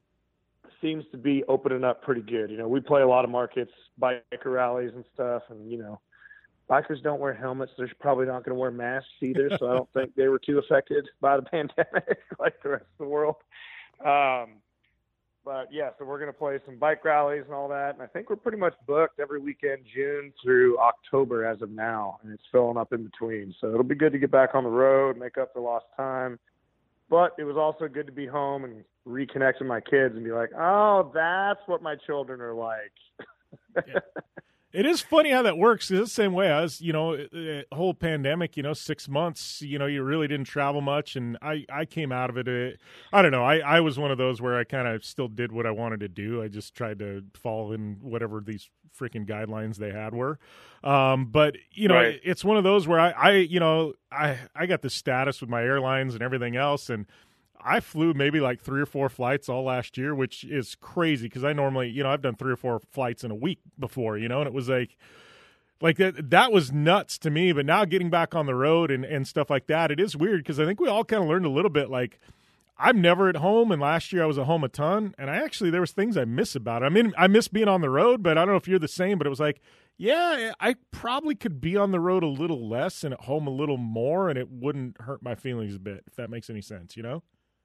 Speaker 1: seems to be opening up pretty good. You know, we play a lot of markets, biker rallies and stuff, and, you know, bikers don't wear helmets. They're probably not going to wear masks either, so I don't think they were too affected by the pandemic like the rest of the world. Um, But, yeah, so we're going to play some bike rallies and all that. And I think we're pretty much booked every weekend, June through October as of now. And it's filling up in between. So it'll be good to get back on the road, make up for lost time. But it was also good to be home and reconnect with my kids and be like, oh, that's what my children are like.
Speaker 3: Yeah. It is funny how that works. It's the same way. I was, you know, the whole pandemic, you know, six months, you know, you really didn't travel much. And I, I came out of it. Uh, I don't know. I, I was one of those where I kind of still did what I wanted to do. I just tried to follow in whatever these freaking guidelines they had were. Um, but, you know,
Speaker 1: Right.
Speaker 3: it's one of those where I, I, you know, I, I got the status with my airlines and everything else. And I flew maybe like three or four flights all last year, which is crazy because I normally, you know, I've done three or four flights in a week before, you know, and it was like, like that, that was nuts to me. But now getting back on the road and, and stuff like that, it is weird because I think we all kind of learned a little bit. Like, I'm never at home, and last year I was at home a ton, and I actually, there was things I miss about it. I mean, I miss being on the road, but I don't know if you're the same, but it was like, yeah, I probably could be on the road a little less and at home a little more, and it wouldn't hurt my feelings a bit, if that makes any sense, you know?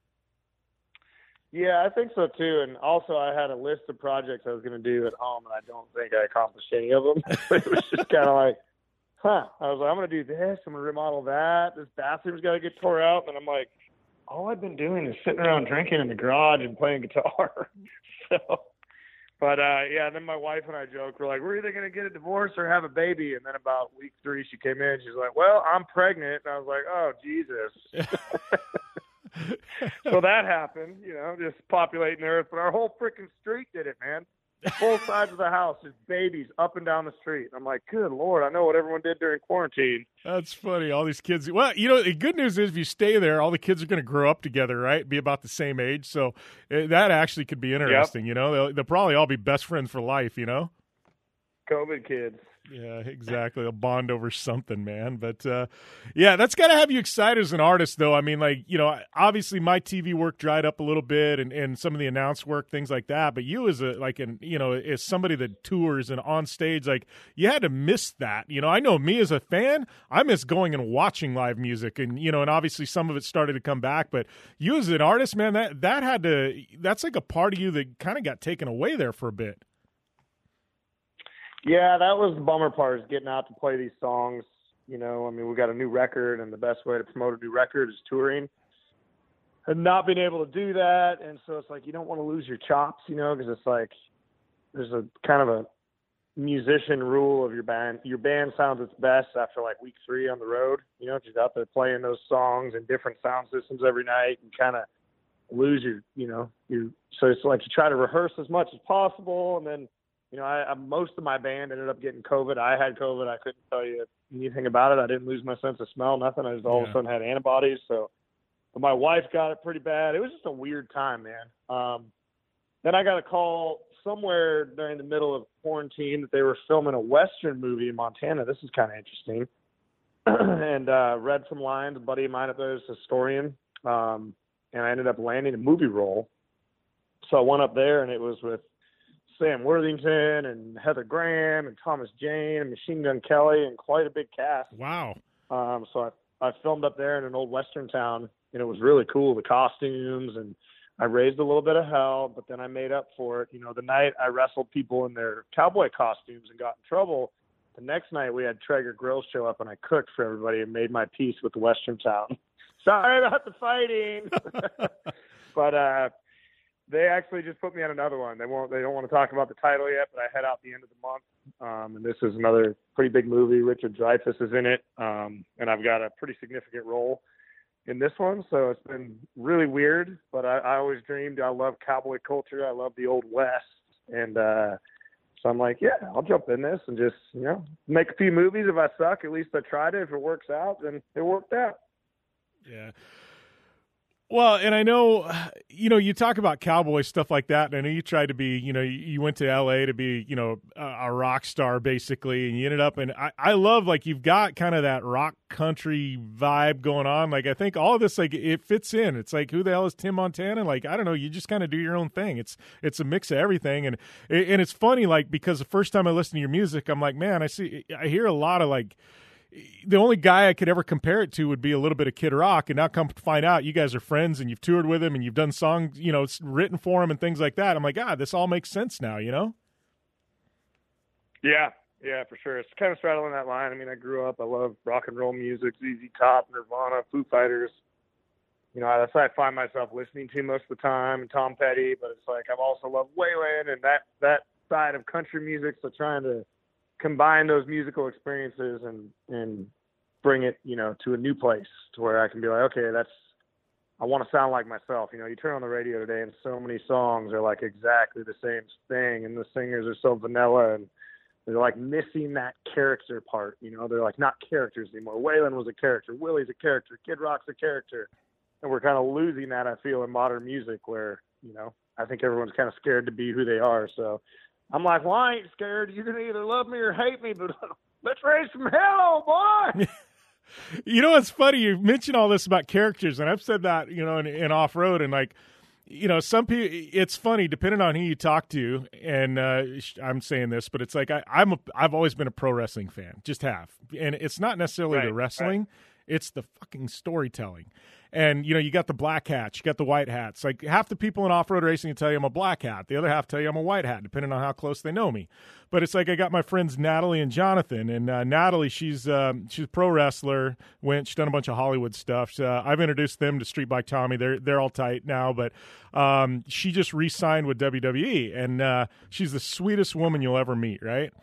Speaker 1: Yeah, I think so too. And also, I had a list of projects I was going to do at home, and I don't think I accomplished any of them. It was just kind of like, huh. I was like, I'm going to do this. I'm going to remodel that. This bathroom's got to get tore out. And I'm like, all I've been doing is sitting around drinking in the garage and playing guitar. so, but uh, yeah. Then my wife and I joked, we're like, we're either going to get a divorce or have a baby. And then about week three, she came in. She's like, well, I'm pregnant. And I was like, oh, Jesus. So that happened, you know, just populating the earth. But our whole freaking street did it, man. Both sides of the house, just babies up and down the street. I'm like, good Lord, I know what everyone did during quarantine.
Speaker 3: That's funny. All these kids. Well, you know, the good news is if you stay there, all the kids are going to grow up together, right? Be about the same age. So uh, that actually could be interesting, yep. You know? They'll, they'll probably all be best friends for life, you know?
Speaker 1: COVID kids.
Speaker 3: Yeah, exactly. A bond over something, man. But, uh, yeah, that's got to have you excited as an artist, though. I mean, like, you know, obviously my T V work dried up a little bit and, and some of the announce work, things like that. But you as a, like, an, you know, as somebody that tours and on stage, like, you had to miss that. You know, I know me as a fan, I miss going and watching live music. And, you know, and obviously some of it started to come back. But you as an artist, man, that, that had to, that's like a part of you that kind of got taken away there for a bit.
Speaker 1: Yeah, that was the bummer part, is getting out to play these songs. You know, I mean, we got a new record, and the best way to promote a new record is touring. And not being able to do that, and so it's like you don't want to lose your chops, you know, because it's like there's a kind of a musician rule of your band. Your band sounds its best after like week three on the road. You know, just out there playing those songs in different sound systems every night and kind of lose your, you know, your. So it's like you try to rehearse as much as possible, and then. You know, I, I, most of my band ended up getting COVID. I had COVID. I couldn't tell you anything about it. I didn't lose my sense of smell, nothing. I just all yeah. of a sudden had antibodies. So but my wife got it pretty bad. It was just a weird time, man. Um, then I got a call somewhere during the middle of quarantine that they were filming a Western movie in Montana. This is kind of interesting. and uh, read some lines. A buddy of mine up there is a historian, um, and I ended up landing a movie role. So I went up there, and it was with Sam Worthington and Heather Graham and Thomas Jane and Machine Gun Kelly and quite a big cast.
Speaker 3: Wow.
Speaker 1: Um, so I, I filmed up there in an old Western town, and it was really cool, the costumes, and I raised a little bit of hell, but then I made up for it. You know, the night I wrestled people in their cowboy costumes and got in trouble, the next night we had Traeger Grills show up, and I cooked for everybody and made my peace with the Western town. Sorry about the fighting. But uh, they actually just put me on another one. They won't. They don't want to talk about the title yet, but I head out the end of the month. Um, and this is another pretty big movie. Richard Dreyfuss is in it, um, and I've got a pretty significant role in this one. So it's been really weird, but I, I always dreamed. I love cowboy culture. I love the Old West, and uh, so I'm like, yeah, I'll jump in this and just, you know, make a few movies. If I suck, at least I tried it. If it works out, then it worked out.
Speaker 3: Yeah. Well, and I know, you know, you talk about cowboy stuff like that, and I know you tried to be, you know, you went to L A to be, you know, a, a rock star basically, and you ended up, and I, I love, like, you've got kind of that rock country vibe going on. Like, I think all of this, like, it fits in. It's like, who the hell is Tim Montana? Like, I don't know, you just kind of do your own thing. It's it's a mix of everything, and and it's funny, like, because the first time I listened to your music, I'm like, man, I see, I hear a lot of, like, the only guy I could ever compare it to would be a little bit of Kid Rock, and now come to find out you guys are friends and you've toured with him and you've done songs, you know, written for him and things like that. I'm like, ah, this all makes sense now, you know?
Speaker 1: Yeah, yeah, for sure. It's kind of straddling that line. I mean, I grew up, I love rock and roll music, Z Z Top, Nirvana, Foo Fighters. You know, that's what I find myself listening to most of the time, and Tom Petty, but it's like I've also loved Waylon and that, that side of country music, so trying to combine those musical experiences and, and bring it, you know, to a new place to where I can be like, okay, that's, I want to sound like myself. You know, you turn on the radio today and so many songs are like exactly the same thing, and the singers are so vanilla, and they're like missing that character part. You know, they're like not characters anymore. Waylon was a character. Willie's a character. Kid Rock's a character. And we're kind of losing that, I feel, in modern music where, you know, I think everyone's kind of scared to be who they are. So I'm like, well, I ain't scared. You're going to either love me or hate me, but let's raise some hell, boy.
Speaker 3: You know, it's funny. You mentioned all this about characters, and I've said that, you know, in, in off-road, and like, you know, some people, it's funny, depending on who you talk to, and uh, I'm saying this, but it's like, I, I'm a, I've always been a pro wrestling fan, just have. And it's not necessarily
Speaker 1: right,
Speaker 3: the wrestling,
Speaker 1: right.
Speaker 3: It's the fucking storytelling. And, you know, you got the black hats, you got the white hats. Like, half the people in off-road racing tell you I'm a black hat. The other half tell you I'm a white hat, depending on how close they know me. But it's like I got my friends Natalie and Jonathan. And uh, Natalie, she's um, she's a pro wrestler. Went, she's done a bunch of Hollywood stuff. So, uh, I've introduced them to Street Bike Tommy. They're they're all tight now. But um, she just re-signed with W W E. And uh, she's the sweetest woman you'll ever meet, right?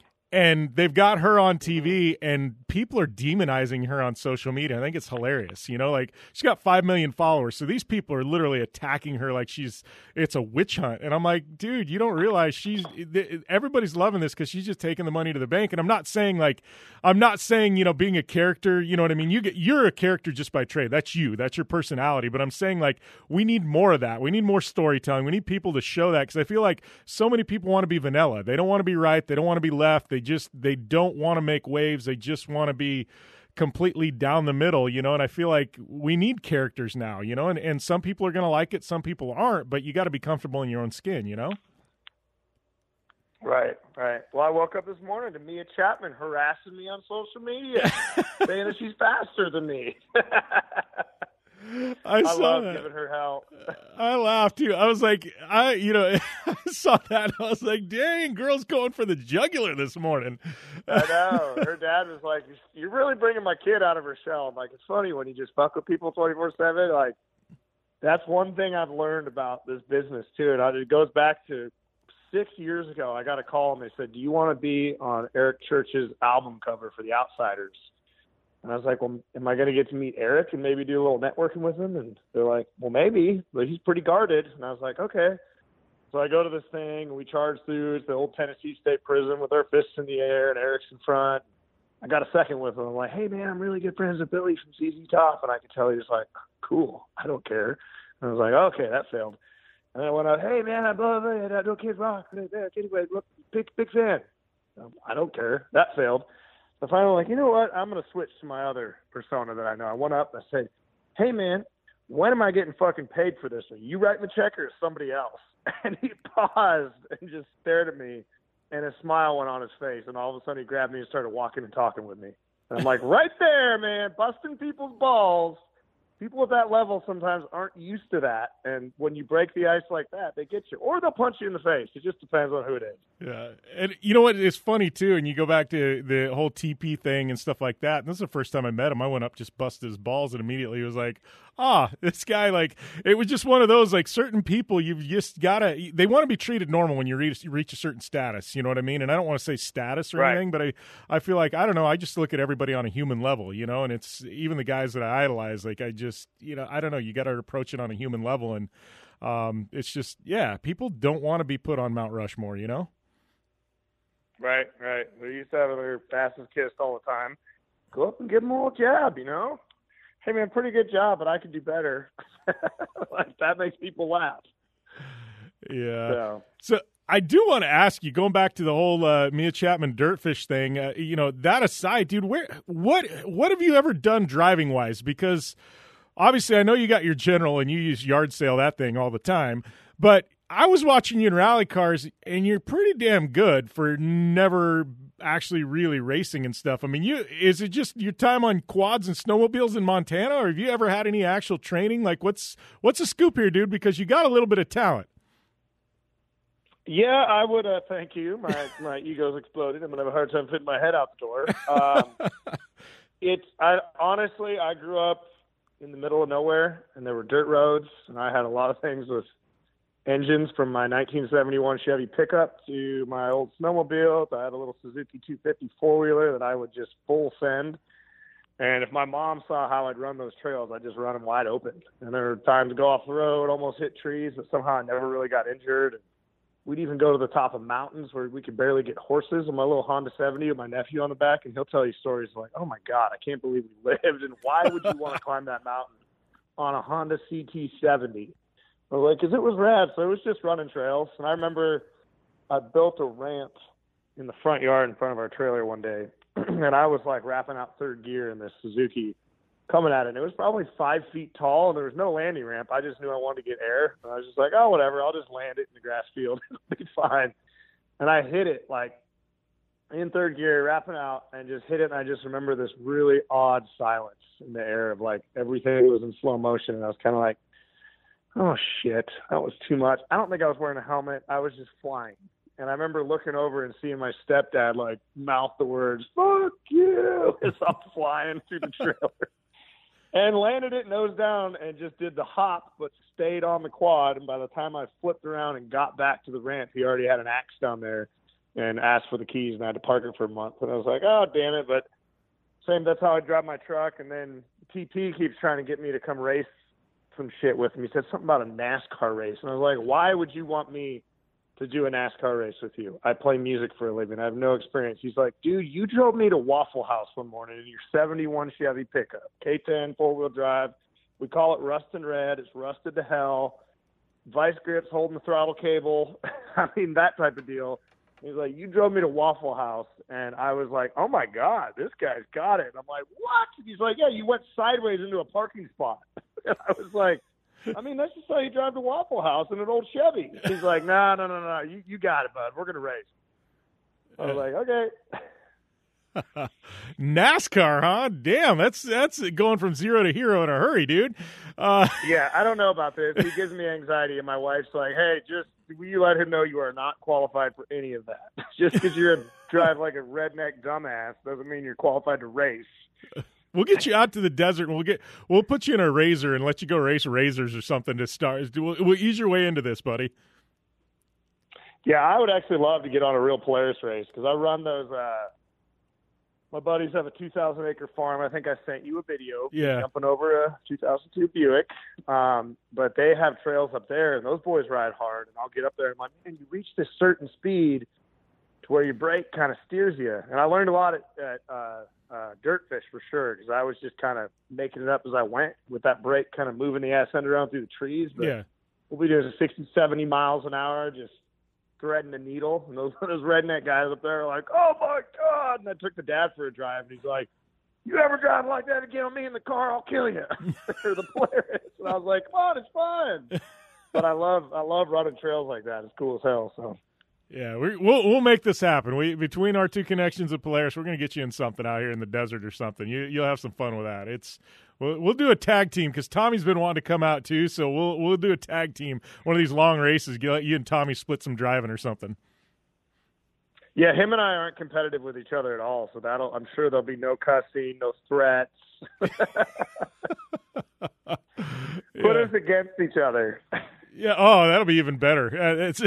Speaker 3: And they've got her on T V, and people are demonizing her on social media. I think it's hilarious. You know, like, she's got five million followers. So these people are literally attacking her like she's, it's a witch hunt. And I'm like, dude, you don't realize she's, everybody's loving this because she's just taking the money to the bank. And I'm not saying like, I'm not saying, you know, being a character, you know what I mean? You get, you're a character just by trade. That's you. That's your personality. But I'm saying, like, we need more of that. We need more storytelling. We need people to show that, because I feel like so many people want to be vanilla. They don't want to be right. They don't want to be left. They just, they don't want to make waves. They just want to be completely down the middle, you know, and I feel like we need characters now, you know, and, and some people are going to like it, some people aren't, but you got to be comfortable in your own skin, you know?
Speaker 1: Right, right. Well, I woke up this morning to Mia Chapman harassing me on social media, saying that she's faster than me.
Speaker 3: I,
Speaker 1: I
Speaker 3: saw
Speaker 1: love
Speaker 3: that.
Speaker 1: giving her hell.
Speaker 3: I laughed too. I was like, I, you know, I saw that. I was like, dang, girl's going for the jugular this morning.
Speaker 1: I know. Her dad was like, you're really bringing my kid out of her shell. I'm like, it's funny when you just fuck with people twenty-four seven. Like, that's one thing I've learned about this business too. And it goes back to six years ago. I got a call and they said, do you want to be on Eric Church's album cover for The Outsiders? And I was like, well, am I going to get to meet Eric and maybe do a little networking with him? And they're like, well, maybe, but he's pretty guarded. And I was like, okay. So I go to this thing, and we charge through. It's the old Tennessee State Prison with our fists in the air, and Eric's in front. I got a second with him. I'm like, hey, man, I'm really good friends with Billy from Z Z Top. And I could tell he was like, cool, I don't care. And I was like, okay, that failed. And then I went out, hey, man, I love it. I know Kid Rock. Anyway, look, big, big fan. Um, I don't care. That failed. So finally, like, you know what? I'm going to switch to my other persona that I know. I went up and I said, hey, man, when am I getting fucking paid for this? Are you writing the check or is somebody else? And he paused and just stared at me, and a smile went on his face. And all of a sudden he grabbed me and started walking and talking with me. And I'm like, right there, man, busting people's balls. People at that level sometimes aren't used to that. And when you break the ice like that, they get you. Or they'll punch you in the face. It just depends on who it is.
Speaker 3: Yeah. And you know what? It's funny, too. And you go back to the whole T P thing and stuff like that. And this is the first time I met him. I went up, just busted his balls, and immediately he was like, ah, this guy, like, it was just one of those, like, certain people you've just got to, they want to be treated normal when you reach, you reach a certain status. You know what I mean? And I don't want to say status or
Speaker 1: right.
Speaker 3: anything, but I, I feel like, I don't know, I just look at everybody on a human level, you know? And it's even the guys that I idolize, like, I just, you know, I don't know, you got to approach it on a human level. And um, it's just, yeah, people don't want to be put on Mount Rushmore, you know?
Speaker 1: Right, right. They used to have their asses kissed all the time. Go up and give them a little jab, you know? Hey, man, pretty good job, but I could do better. Like, that makes people laugh.
Speaker 3: Yeah.
Speaker 1: So,
Speaker 3: so I do want to ask you, going back to the whole uh, Mia Chapman Dirtfish thing, uh, you know, that aside, dude, where, what, what have you ever done driving-wise? Because obviously I know you got your General and you use yard sale that thing all the time, but I was watching you in rally cars, and you're pretty damn good for never actually really racing and stuff. I mean, you is it just your time on quads and snowmobiles in Montana, or have you ever had any actual training? Like, what's what's the scoop here, dude? Because you got a little bit of talent.
Speaker 1: Yeah, I would uh, thank you. My my ego's exploded. I'm gonna have a hard time fitting my head out the door. Um, it's I honestly, I grew up in the middle of nowhere, and there were dirt roads, and I had a lot of things with engines, from my nineteen seventy-one Chevy pickup to my old snowmobile. I had a little Suzuki two fifty four-wheeler that I would just full send. And if my mom saw how I'd run those trails, I'd just run them wide open. And there were times to go off the road, almost hit trees, but somehow I never really got injured. And we'd even go to the top of mountains where we could barely get horses on my little Honda seventy with my nephew on the back, and he'll tell you stories like, oh, my God, I can't believe we lived, and why would you want to climb that mountain on a Honda C T seventy? Like, because it was rad, so it was just running trails. And I remember I built a ramp in the front yard in front of our trailer one day, and I was, like, wrapping out third gear in this Suzuki coming at it. And it was probably five feet tall, and there was no landing ramp. I just knew I wanted to get air. And I was just like, oh, whatever, I'll just land it in the grass field. It'll be fine. And I hit it, like, in third gear, wrapping out, and just hit it. And I just remember this really odd silence in the air of, like, everything was in slow motion. And I was kind of like, oh, shit, that was too much. I don't think I was wearing a helmet. I was just flying. And I remember looking over and seeing my stepdad, like, mouth the words, fuck you, as I'm flying through the trailer. And landed it nose down and just did the hop, but stayed on the quad. And by the time I flipped around and got back to the ramp, he already had an axe down there and asked for the keys, and I had to park it for a month. And I was like, oh, damn it. But same, that's how I drive my truck. And then T P keeps trying to get me to come race some shit with him. He said something about a NASCAR race. And I was like, why would you want me to do a NASCAR race with you? I play music for a living. I have no experience. He's like, dude, you drove me to Waffle House one morning in your seventy-one Chevy pickup, K ten four-wheel drive. We call it rust and red. It's rusted to hell. Vice grips holding the throttle cable. I mean, that type of deal. He's like, you drove me to Waffle House. And I was like, oh, my God, this guy's got it. And I'm like, what? He's like, yeah, you went sideways into a parking spot. And I was like, I mean, that's just how you drive to Waffle House in an old Chevy. He's like, no, no, no, no, you, you got it, bud. We're going to race. I was like, okay.
Speaker 3: NASCAR, huh? Damn, that's that's going from zero to hero in a hurry, dude. Uh,
Speaker 1: yeah, I don't know about this. He gives me anxiety, and my wife's like, hey, just will you let him know you are not qualified for any of that? Just because you're a drive like a redneck dumbass doesn't mean you're qualified to race.
Speaker 3: We'll get you out to the desert, and we'll get we'll put you in a razor and let you go race razors or something to start. We'll, we'll ease your way into this, buddy.
Speaker 1: Yeah, I would actually love to get on a real Polaris race because I run those. Uh, my buddies have a two thousand acre farm. I think I sent you a video.
Speaker 3: Yeah.
Speaker 1: Jumping over a two thousand two Buick. Um, but they have trails up there, and those boys ride hard. And I'll get up there and I'm like, man, you reach this certain speed to where your brake kind of steers you. And I learned a lot at, at uh, uh, Dirtfish for sure, because I was just kind of making it up as I went with that brake kind of moving the ass end around through the trees. But
Speaker 3: yeah.
Speaker 1: we'll be doing sixty, seventy miles an hour, just threading the needle. And those, those redneck guys up there are like, oh, my God. And I took the dad for a drive, and he's like, you ever drive like that again on me in the car, I'll kill you. Or the Polaris. And I was like, come on, it's fun. But I love I love running trails like that. It's cool as hell. So
Speaker 3: yeah, we, we'll we'll make this happen. We between our two connections with Polaris, we're going to get you in something out here in the desert or something. You you'll have some fun with that. It's we'll, we'll do a tag team because Tommy's been wanting to come out too. So we'll we'll do a tag team. One of these long races. You, you and Tommy split some driving or something.
Speaker 1: Yeah, him and I aren't competitive with each other at all, so that'll I'm sure there'll be no cussing, no threats.
Speaker 3: Yeah.
Speaker 1: Put us against each other.
Speaker 3: Yeah, oh, that'll be even better. Uh, it's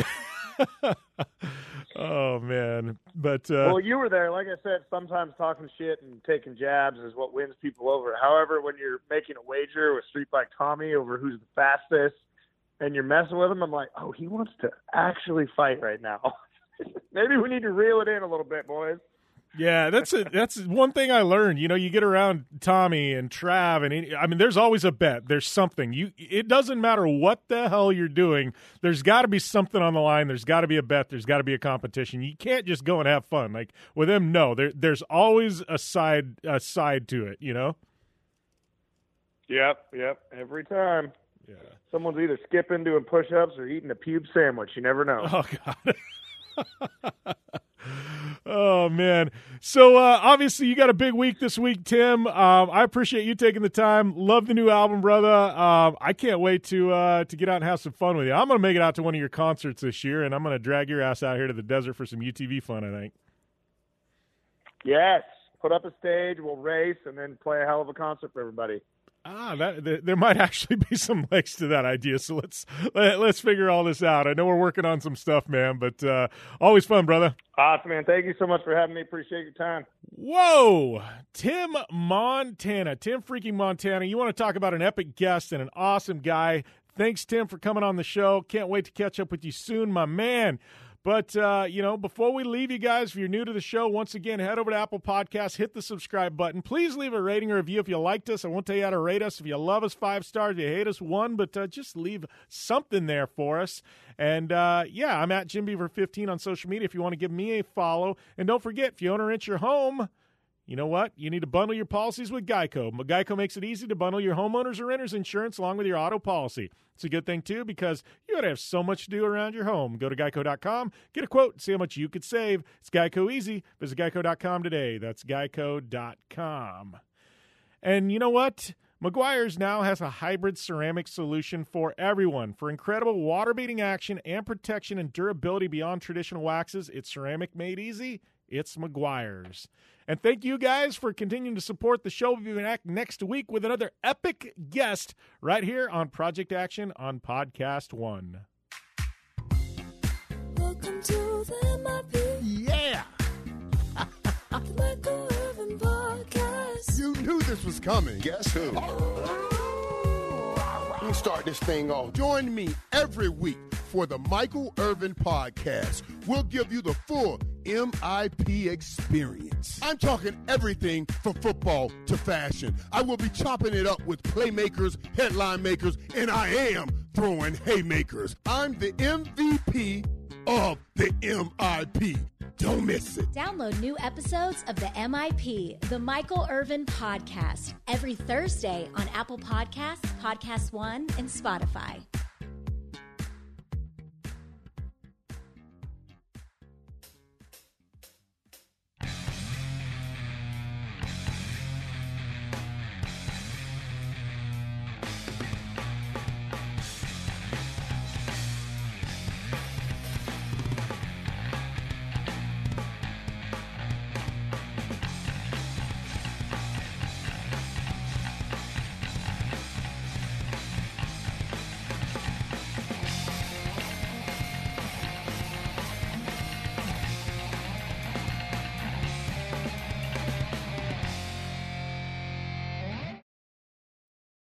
Speaker 3: oh man, but uh,
Speaker 1: well, you were there. Like I said, sometimes talking shit and taking jabs is what wins people over. However, when you're making a wager with Street Bike Tommy over who's the fastest, and you're messing with him, I'm like, oh, he wants to actually fight right now. Maybe we need to reel it in a little bit, boys.
Speaker 3: Yeah, that's a, that's one thing I learned. You know, you get around Tommy and Trav, and he, I mean, there's always a bet. There's something. You. It doesn't matter what the hell you're doing. There's got to be something on the line. There's got to be a bet. There's got to be a competition. You can't just go and have fun. Like with him, no. There, there's always a side a side to it. You know.
Speaker 1: Yep, yep. Every time.
Speaker 3: Yeah.
Speaker 1: Someone's either skipping, doing push-ups, or eating a pube sandwich. You never know.
Speaker 3: Oh God. Oh man! So uh, obviously you got a big week this week, Tim. Um, I appreciate you taking the time. Love the new album, brother. Um, I can't wait to uh, to get out and have some fun with you. I'm going to make it out to one of your concerts this year, and I'm going to drag your ass out here to the desert for some U T V fun. I think.
Speaker 1: Yes, put up a stage, we'll race, and then play a hell of a concert for everybody.
Speaker 3: Ah, that there, there might actually be some legs to that idea. So let's let, let's figure all this out. I know we're working on some stuff, man, but uh, always fun, brother.
Speaker 1: Awesome, man. Thank you so much for having me. Appreciate your time.
Speaker 3: Whoa, Tim Montana, Tim freaking Montana. You want to talk about an epic guest and an awesome guy? Thanks, Tim, for coming on the show. Can't wait to catch up with you soon, my man. But, uh, you know, before we leave you guys, if you're new to the show, once again, head over to Apple Podcasts, hit the subscribe button. Please leave a rating or review if you liked us. I won't tell you how to rate us. If you love us, five stars. If you hate us, one. But uh, just leave something there for us. And, uh, yeah, I'm at Jim Beaver fifteen on social media if you want to give me a follow. And don't forget, if you own or rent your home, you know what? You need to bundle your policies with Geico. Geico makes it easy to bundle your homeowners or renters insurance along with your auto policy. It's a good thing, too, because you ought to have so much to do around your home. Go to geico dot com, get a quote, see how much you could save. It's Geico easy. Visit geico dot com today. That's geico dot com. And you know what? Meguiar's now has a hybrid ceramic solution for everyone. For incredible water-beating action and protection and durability beyond traditional waxes, it's ceramic made easy. It's Meguiar's. And thank you guys for continuing to support the show. We'll be back next week with another epic guest right here on Project Action on Podcast One.
Speaker 4: Welcome to the M I P.
Speaker 5: Yeah!
Speaker 4: The Michael Irvin Podcast.
Speaker 5: You knew this was coming.
Speaker 2: Guess who?
Speaker 5: Let me start this thing off. Join me every week for the Michael Irvin Podcast. We'll give you the full M I P experience. I'm talking everything from football to fashion. I will be chopping it up with playmakers, headline makers, and I am throwing haymakers. I'm the M V P of the M I P. Don't miss it.
Speaker 6: Download new episodes of the M I P, the Michael Irvin Podcast, every Thursday on Apple Podcasts, Podcast One, and Spotify.